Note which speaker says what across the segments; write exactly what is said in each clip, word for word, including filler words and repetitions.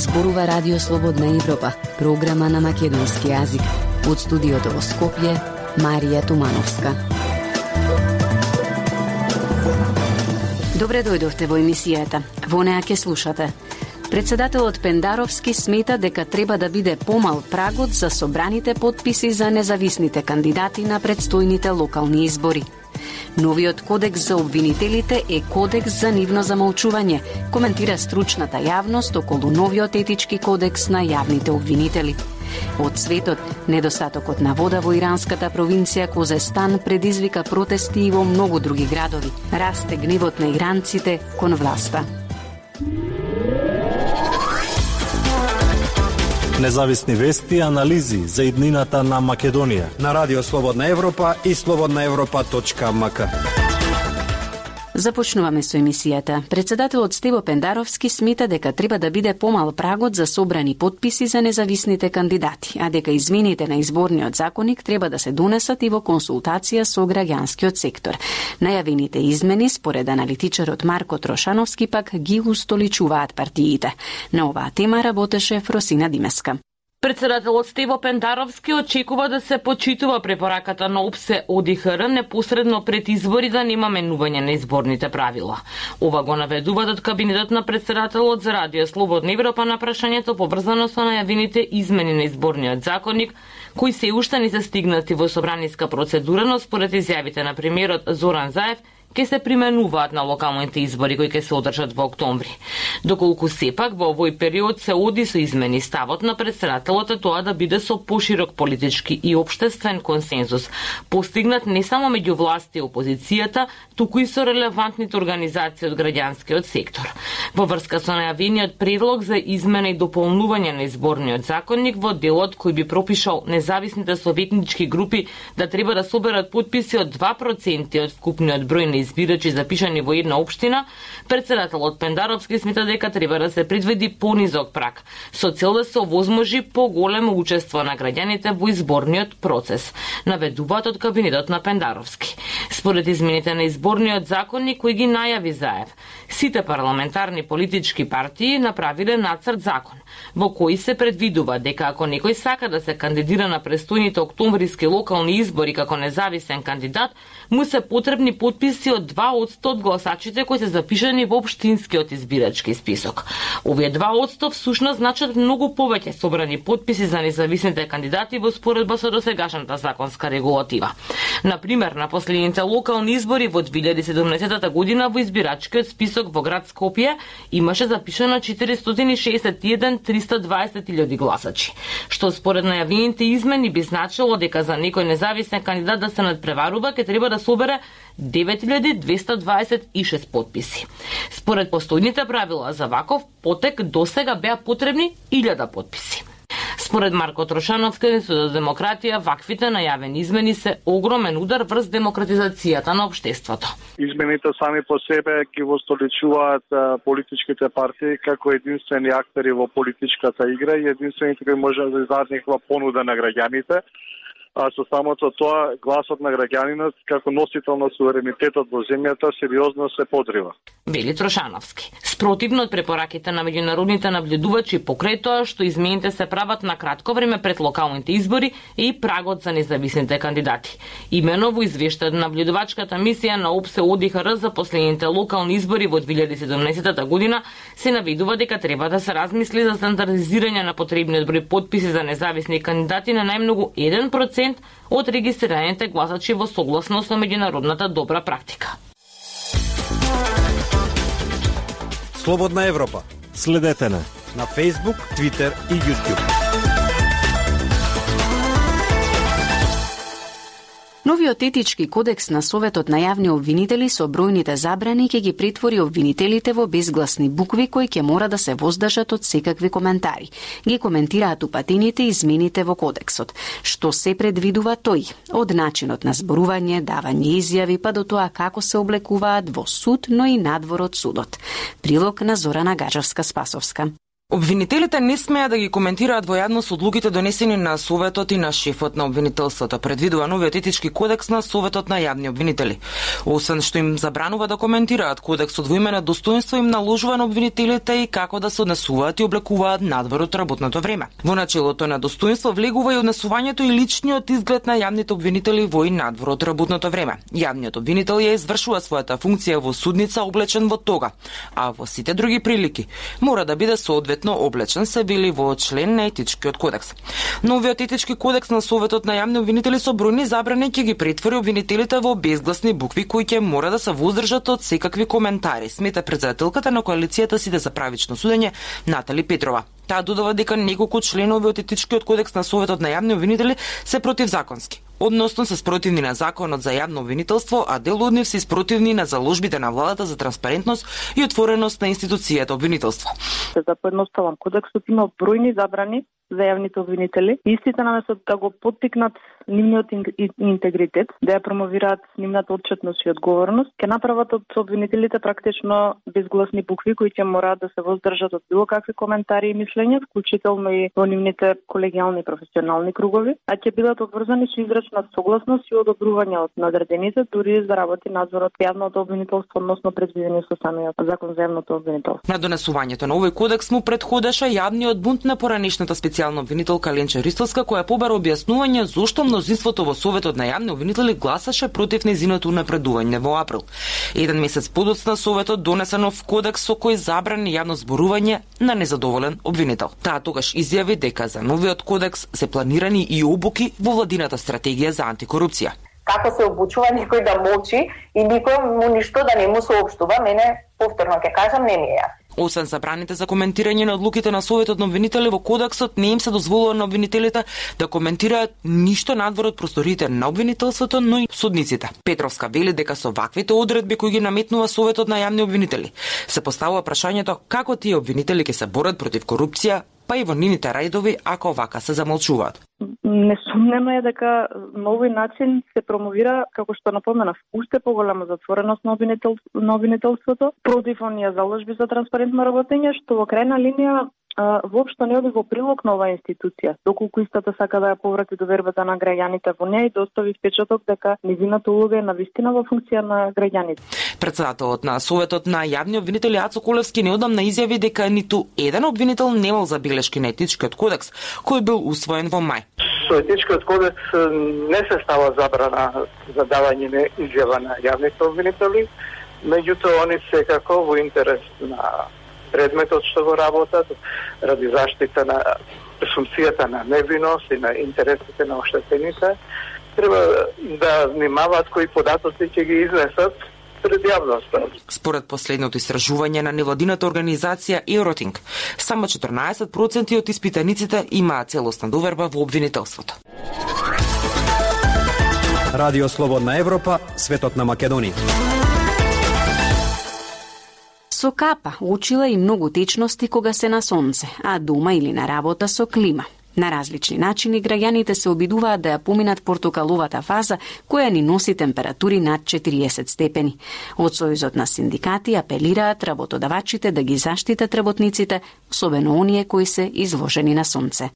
Speaker 1: зборува Радио Слободна Европа, програма на македонски јазик. Од студиото во Скопје, Марија Тумановска. Добре дојдовте во емисијата. Во неа ќе слушате. Председателот Пендаровски смета дека треба да биде помал прагот за собраните потписи за независните кандидати на предстојните локални избори. Новиот кодекс за обвинителите е кодекс за нивно замолчување, коментира стручната јавност околу новиот етички кодекс на јавните обвинители. Од светот, недостатокот на вода во иранската провинција Козестан предизвика протести и во многу други градови. Расте гневот на иранците кон власта.
Speaker 2: Независни вести и анализи за иднината на Македонија
Speaker 3: на Радио Слободна Европа и слободна европа точка ем ка.
Speaker 1: Започнуваме со емисијата. Председателот Стево Пендаровски смета дека треба да биде помал прагот за собрани потписи за независните кандидати, а дека измените на изборниот законник треба да се донесат и во консултација со граѓанскиот сектор. Најавените измени, според аналитичарот Марко Трошановски, пак ги устоличуваат партиите. На оваа тема работеше Фросина Димеска.
Speaker 4: Председателот Стево Пендаровски очекува да се почитува препораката на ОПСЕ ОДИХР непосредно пред избори да нема менување на изборните правила. Ова го наведуваат од кабинетот на председателот за Радио Слободна Европа на прашањето поврзано со најавените измени на изборниот законник, кои се уште не се стигнати во собраниска процедура, но според изјавите на премиерот Зоран Заев ке се применуваат на локалните избори кои ќе се одржат во октомври. Доколку сепак во овој период се оди со измени, ставот на председателот е тоа да биде со поширок политички и општествен консензус, постигнат не само меѓу власти и опозицијата, туку и со релевантните организации од граѓанскиот сектор. Во врска со најавениот предлог за измена и дополнување на изборниот законник во делот кој би пропишал независните советнички групи да треба да соберат потписи од два проценти од вкупниот број на избирачи запишани во една општина, председателот Пендаровски смета дека треба да се предвиди понизок праг, со цел да се овозможи поголемо учество на граѓаните во изборниот процес, наведуваат од кабинетот на Пендаровски. Според измените на изборниот законник кој ги најави Заев, сите парламентарни политички партии направиле нацрт закон, во кој се предвидува дека ако некој сака да се кандидира на престојните октомвриски локални избори како независен кандидат, му се потребни потписи од два одсто од гласачите кои се запишани во општинскиот избирачки список. Овие два одсто всушност значат многу повеќе собрани потписи за независните кандидати во споредба со досегашната законска регулатива. Например, на последните локални избори во две илјади и седумнаесета година во избирачкиот список во град Скопје имаше запишано четиристотини шеесет и еден триста дваесет илјади гласачи, што според најавените измени би значило дека за некој независен кандидат да се надпреварува ќе треба да собере девет илјади двесте дваесет и шест потписи. Според постојните правила за ваков потек досега беа потребни илјада потписи. Според Марко Трошановски од Институтот за демократија, ваквите најавени измени се огромен удар врз демократизацијата на општеството.
Speaker 5: Измените сами по себе ги востоличуваат политичките партии како единствени актери во политичката игра и единствените кои може да издадат некаква понуда на граѓаните. А со самото тоа, гласот на граѓанинот како носител на суверенитетот во земјата сериозно се подрива.
Speaker 4: Вели Трошановски. Спротивно од препораките на меѓународните наблюдувачи покрај тоа што измените се прават на кратко време пред локалните избори е и прагот за независните кандидати. Имено во извештајот на наблюдувачката мисија на ОПСЕ ОДИХР за последните локални избори во две илјади и седумнаесета година се наведува дека треба да се размисли за стандардизирање на потребниот број потписи за независни кандидати на најмногу еден процент од регистрираните гласачи во согласност со меѓународната добра практика.
Speaker 3: Слободна Европа.
Speaker 2: Следете на
Speaker 3: на Facebook, Twitter и YouTube.
Speaker 1: Новиот етички кодекс на Советот на јавни обвинители со бројните забрани ќе ги претвори обвинителите во безгласни букви кои ќе мора да се воздржат од секакви коментари. Ги коментираат упатените измените во кодексот. Што се предвидува тој? Од начинот на зборување, давање изјави, па до тоа како се облекуваат во суд, но и надвор од судот. Прилог на Зорана Гаджевска-Спасовска.
Speaker 6: Обвинителите не смеа да ги коментираат во јавност одлуките донесени на Советот и на шефот на обвинителството, предвидува новиот етички кодекс на Советот на јавни обвинители. Освен што им забранува да коментираат, кодексот во име на достоинство им наложува на обвинителите и како да се однесуваат и облекуваат надвор од работното време. Во начелото на достоинство влегува и однесувањето и личниот изглед на јавните обвинители во и надвор од работното време. Јавниот обвинител ја извршува својата функција во судница облечен во тога, а во сите други прилики мора да биде соодветно облечен, се вели во член на етичкиот кодекс. Новиот етички кодекс на Советот на јавни обвинители со бројни забрани ќе ги претвори обвинителите во безгласни букви кои ќе мора да се воздржат од секакви коментари, смета председателката на коалицијата Сите за правично судење Натали Петрова. Таа додава дека неколку членови од етичкиот кодекс на Советот на јавни обвинители се противзаконски, односно се спротивни на законот за јавно обвинителство, а дел од нив се спротивни на заложбите на владата за транспарентност и отвореност на институцијата обвинителство.
Speaker 7: За поедноставам, кодексот има бројни забрани за јавните обвинители. Истите наместо да го поттикнат нивниот интегритет, да ја промовираат нивната отчетност и одговорност, ќе направат од обвинителите практично безгласни букви кои ќе мораат да се воздржат од било какви коментари и мислења, вклучително и во нивните колегијални и професионални кругови, а ќе бидат обврзани со изречна согласност и одобрување од надредените, дури за работи надзорот јавното обвинителство, односно предвидени со самиот закон за јавното обвинителство.
Speaker 6: На донесувањето на овој кодекс му предходеше јавниот бунт на поранешната специјална обвинителка Ленча Ристовска, која побара објаснување зошто мнозинството во Советот на јавни обвинители гласаше против нејзиното напредување во април. Еден месец подоцна Советот донесе нов кодекс со кој забрани јавно зборување на незадоволен обвинител. Таа тогаш изјави дека за новиот кодекс се планирани и обуки во владината стратегија за антикорупција.
Speaker 8: Како се обучува никој да молчи и никој му ништо да не му соопштува, мене повторно ќе кажам не ми е јасно.
Speaker 6: Освен забраните за коментирање на одлуките на Советот на обвинители во кодексот, не им се дозволува на обвинителите да коментираат ништо надвор од просториите на обвинителството, но и судниците. Петровска вели дека со ваквите одредби кои ги наметнува Советот на јавни обвинители се поставува прашањето како тие обвинители ќе се борат против корупција, па и во нивните рајдови ако вака се замолчуваат.
Speaker 7: Несумнено е дека на овој начин се промовира, како што напоменав, уште поголема затвореност на, обвинител, на обвинителството, против оние заложби за транспарентно работење, што во крајна линија а, воопшто не оди во прилог на оваа институција, доколку истата сака да ја поврати довербата на граѓаните во неја и да остави впечаток дека незината улога е навистина во функција на граѓаните.
Speaker 6: Председателот на Советот на јавни обвинители Ацо Колевски неодамна изјави дека ниту еден обвинител немал забелешки на етичкиот кодекс, кој бил усвоен во мај.
Speaker 5: Со етичкиот кодекс не се става забрана за давање на изјава на јавните обвинители, меѓутоа они секако во интерес на предметот што го работат, ради заштита на пресумцијата на невиност и на интересите на оштетените, треба да внимаваат кои податоци ќе ги изнесат пред јавноста.
Speaker 6: Според последното истражување на невладината организација Евротинг, само четрнаесет проценти од испитаниците имаат целосна доверба во обвинителството.
Speaker 3: Радио Слободна Европа, светот на Македонија.
Speaker 1: Со капа учила и многу течности кога се на сонце, а дома или на работа со клима. На различни начини граѓаните се обидуваат да ја поминат портокаловата фаза која ни носи температури над четириесет степени. Од Сојузот на синдикати апелираат работодавачите да ги заштитат работниците, особено оние кои се изложени на сонце.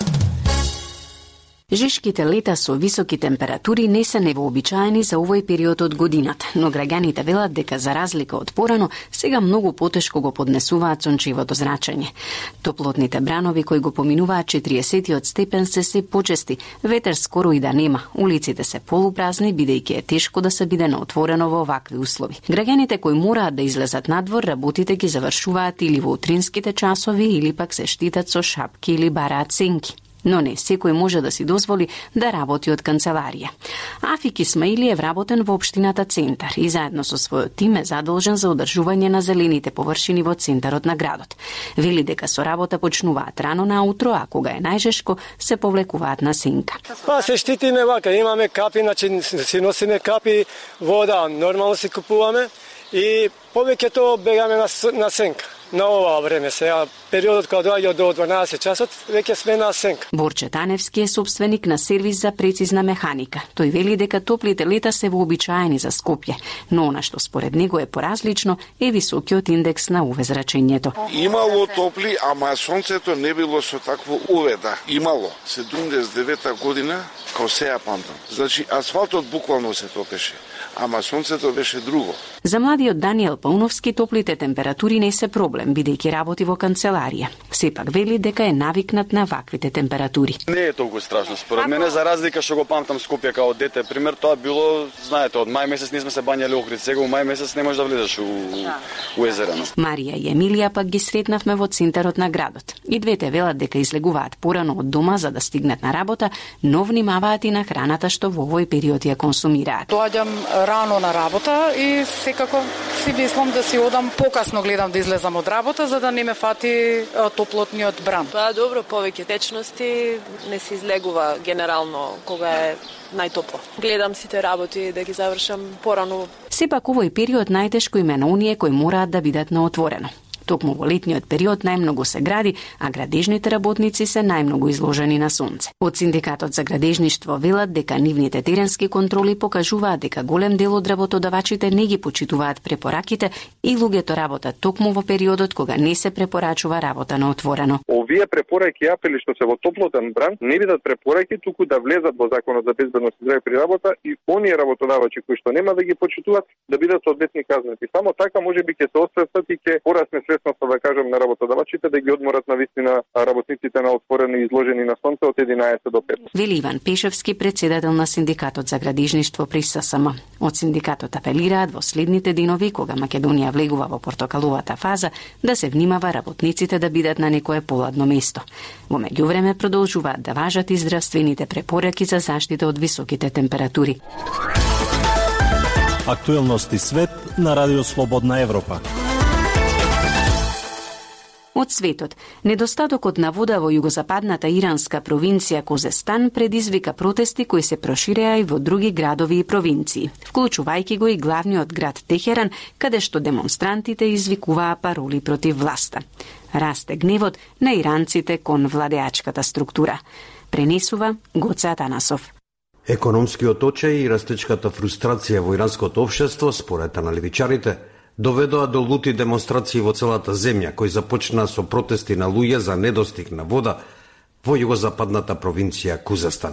Speaker 1: Жешките лета со високи температури не се невообичаени за овој период од годината, но граѓаните велат дека за разлика од порано, сега многу потешко го поднесуваат сончевото зрачење. Топлотните бранови кои го поминуваат четириесетиот степен се се почести, ветер скоро и да нема, улиците се полупразни бидејќи е тешко да се биде на отворено во овакви услови. Граѓаните кои мораат да излезат надвор, работите ги завршуваат или во утринските часови или пак се штитат со шапки или бараат сенки. Но не секој може да си дозволи да работи од канцеларија. Афик Исмаили е вработен во општината Центар и заедно со својот тим е задолжен за одржување на зелените површини во центарот на градот. Вели дека со работа почнуваат рано наутро, а кога е најжешко се повлекуваат на сенка.
Speaker 9: Па се штитиме вака, имаме капи, значи си носиме капи, вода, нормално си купуваме и повеќето бегаме на, на сенка. на ова време сега, периодот кога доаѓа до дванаесет часот, веќе сме на сенка.
Speaker 1: Борче Таневски е собственик на сервис за прецизна механика. Тој вели дека топлите лета се вообичаени за Скопје, но она што според него е поразлично е високиот индекс на УВ зрачењето.
Speaker 10: Имало топли, ама сонцето не било со такво УВ, да. Имало седумдесет и девета година, као сеја памтам. Значи асфалтот буквално се топеше, ама сонцето беше друго.
Speaker 1: За младиот Даниел Пауновски топлите температури не се проблем, бидејќи работи во канцеларија. Сепак вели дека е навикнат на ваквите температури.
Speaker 11: Не е толку страшно според мене, за разлика што го памтам Скопје као дете. Пример, тоа било, знаете, од мај месец не сме се бањали Охрид, сега у мај месец не можеш да влезеш у, у езерано.
Speaker 1: Марија и Емилија пак ги сретнавме во центарот на градот. И двете велат дека излегуваат порано од дома за да стигнат на работа, но внимаваат и на храната што во овој период ја консумираат.
Speaker 12: Доаѓам рано на работа и секако си мислам да си одам покасно, гледам да излезам од работа за да не ме фати топлотниот бран.
Speaker 13: Тоа е добро, повеќе течности, не се излегува генерално кога е најтопло. Гледам сите работи да ги завршам порано.
Speaker 1: Сепак овој период најтешко им е на оние кои мораат да бидат на отворено. Токму во летниот период најмногу се гради, а градежните работници се најмногу изложени на сонце. Од Синдикатот за градежништво велат дека нивните теренски контроли покажуваат дека голем дел од работодавачите не ги почитуваат препораките и луѓето работат токму во периодот кога не се препорачува работа на отворено.
Speaker 5: Овие препораки и апели што се во топлотен бран не бидат препораки, туку да влезат во Законот за безбедност и здраве при работа и оние работодавачи кои што нема да ги почитуваат да бидат соодветни казнети. Само така можеби ќе се освестат и ќе порасне свесноста, да кажам, на работодавачите да ги одморат на вистина работниците на отворено и изложени на сонце од единаесет до петнаесет.
Speaker 1: Вели Иван Пешевски, председател на Синдикатот за градежништво при ССМ. Од синдикатот апелираат во следните денови, кога Македонија влегува во портокаловата фаза, да се внимава работниците да бидат на некое поладно место. Во меѓувреме продолжуваат да важат и здравствените препораки за заштита од високите температури.
Speaker 2: Актуелности свет на Радио Слободна Европа.
Speaker 1: Од светот, недостатокот на вода во југозападната иранска провинција Козестан предизвика протести кои се проширеа и во други градови и провинции, вклучувајќи го и главниот град Техеран, каде што демонстрантите извикуваа пароли против власта. Расте гневот на иранците кон владеачката структура. Пренесува Гоце Атанасов.
Speaker 3: Економскиот очај и растечката фрустрација во иранското општество, според аналитичарите, доведоа до лути демонстрации во целата земја, кои започнаа со протести на луѓе за недостиг на вода во југозападната провинција Кузестан.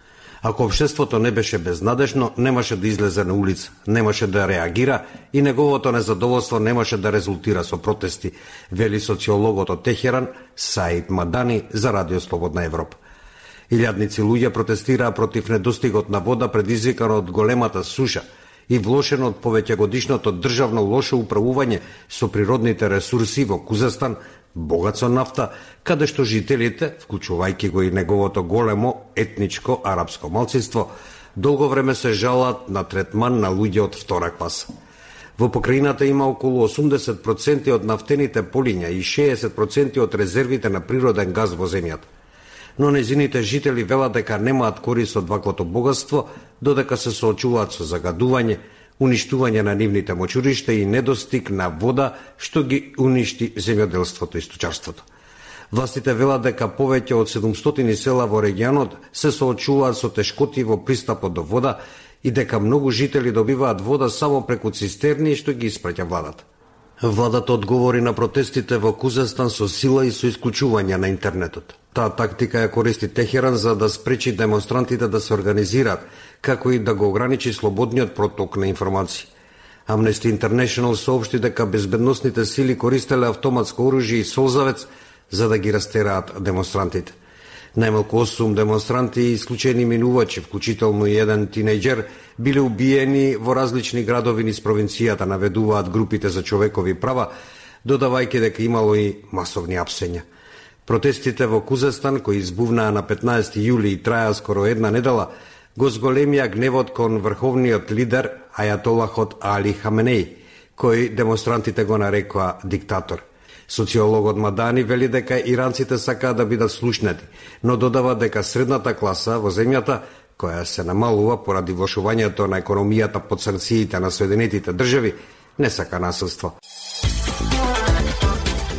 Speaker 3: Ако општеството не беше безнадежно, немаше да излезе на улица, немаше да реагира и неговото незадоволство немаше да резултира со протести, вели социологот од Техеран Саид Мадани за Радио Слободна Европа. Илјадници луѓе протестираа против недостигот на вода предизвикан од големата суша и влошено од повеќегодишното државно лошо управување со природните ресурси во Кузестан, богат со нафта, каде што жителите, вклучувајќи го и неговото големо етничко арапско малцинство, долго време се жалат на третман на луѓе од втора класа. Во покрајината има околу осумдесет проценти од нафтените полиња и шеесет проценти од резервите на природен газ во земјата. Но незините жители велат дека немаат корист од ваквото богатство, додека се соочуваат со загадување, уништување на нивните мочуришта и недостиг на вода, што ги уништи земјоделството и сточарството. Властите велат дека повеќе од седумстотини села во регионот се соочуваат со тешкоти во пристапот до вода и дека многу жители добиваат вода само преку цистерни што ги испраќа владата. Владата одговори на протестите во Кузестан со сила и со исклучување на интернетот. Таа тактика ја користи Техеран за да спречи демонстрантите да се организираат, како и да го ограничи слободниот проток на информации. Amnesty International соопшти дека безбедносните сили користеле автоматско оружје и солзавец за да ги растераат демонстрантите. Најмалку осум демонстранти и исклучени минувачи, вклучително и еден тинејџер, биле убиени во различни градови низ провинцијата, наведуваат групите за човекови права, додавајќи дека имало и масовни апсења. Протестите во Кузестан, кои избувнаа на петнаесети јули и траја скоро една недела, го зголемија гневот кон врховниот лидер Ајатолахот Али Хаменеј, кој демонстрантите го нарекоа диктатор. Социологот Мадани вели дека иранците сакаат да бидат слушнати, но додава дека средната класа во земјата, која се намалува поради влошувањето на економијата под санкциите на Соединетите држави, не сака насилство.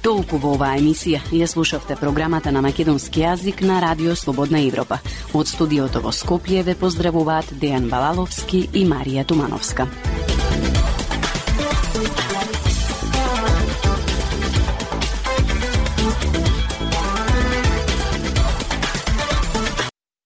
Speaker 1: Толку во оваа емисија. Ја слушавте програмата на македонски јазик на Радио Слободна Европа. Од студиото во Скопје ве поздравуваат Дејан Балаловски и Марија Тумановска.